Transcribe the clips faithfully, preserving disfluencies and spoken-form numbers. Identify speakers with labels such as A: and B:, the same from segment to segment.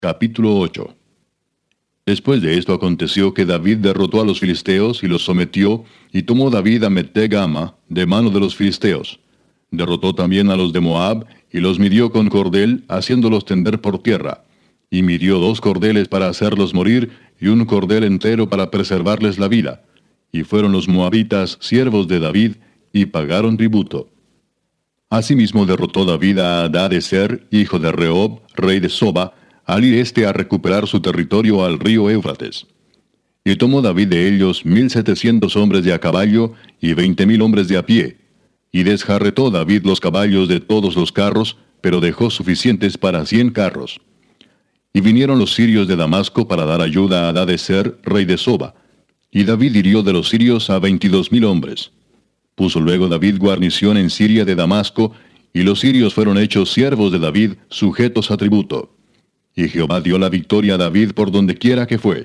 A: Capítulo ocho. Después de esto aconteció que David derrotó a los filisteos y los sometió, y tomó David a Meteg-ama de mano de los filisteos. Derrotó también a los de Moab, y los midió con cordel, haciéndolos tender por tierra. Y midió dos cordeles para hacerlos morir, y un cordel entero para preservarles la vida. Y fueron los moabitas siervos de David, y pagaron tributo. Asimismo derrotó David a Hadadezer, hijo de Rehob, rey de Soba, al ir éste a recuperar su territorio al río Éufrates. Y tomó David de ellos mil setecientos hombres de a caballo y veinte mil hombres de a pie. Y desjarretó David los caballos de todos los carros, pero dejó suficientes para cien carros. Y vinieron los sirios de Damasco para dar ayuda a Hadadezer, rey de Soba. Y David hirió de los sirios a veintidós mil hombres. Puso luego David guarnición en Siria de Damasco, y los sirios fueron hechos siervos de David, sujetos a tributo. Y Jehová dio la victoria a David por donde quiera que fue.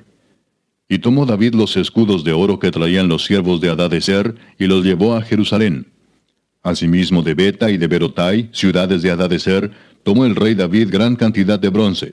A: Y tomó David los escudos de oro que traían los siervos de Hadadezer, y los llevó a Jerusalén. Asimismo de Beta y de Berotai, ciudades de Hadadezer, tomó el rey David gran cantidad de bronce.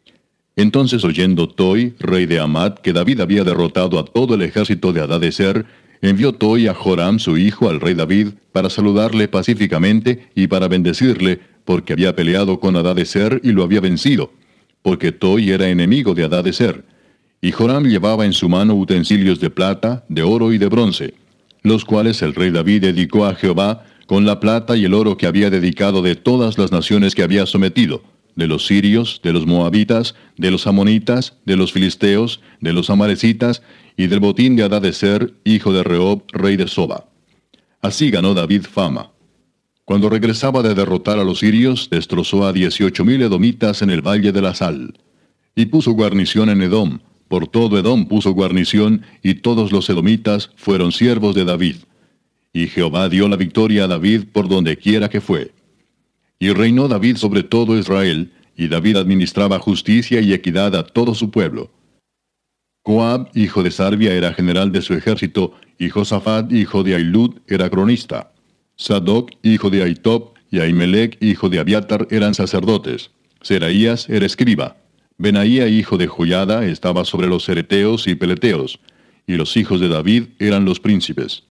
A: Entonces oyendo Toi, rey de Amat, que David había derrotado a todo el ejército de Hadadezer, envió Toi a Joram su hijo al rey David, para saludarle pacíficamente y para bendecirle, porque había peleado con Hadadezer y lo había vencido, porque Toi era enemigo de Hadadezer. Y Joram llevaba en su mano utensilios de plata, de oro y de bronce, los cuales el rey David dedicó a Jehová, con la plata y el oro que había dedicado de todas las naciones que había sometido, de los sirios, de los moabitas, de los amonitas, de los filisteos, de los amalecitas, y del botín de Hadadezer, hijo de Rehob, rey de Soba. Así ganó David fama. Cuando regresaba de derrotar a los sirios, destrozó a dieciocho mil edomitas en el valle de la Sal. Y puso guarnición en Edom, por todo Edom puso guarnición, y todos los edomitas fueron siervos de David. Y Jehová dio la victoria a David por donde quiera que fue. Y reinó David sobre todo Israel, y David administraba justicia y equidad a todo su pueblo. Joab, hijo de Sarvia, era general de su ejército, y Josafat, hijo de Ahilud, era cronista. Sadoc, hijo de Ahitob, y Ahimelech, hijo de Abiatar, eran sacerdotes. Seraías era escriba. Benaía, hijo de Joiada, estaba sobre los cereteos y peleteos. Y los hijos de David eran los príncipes.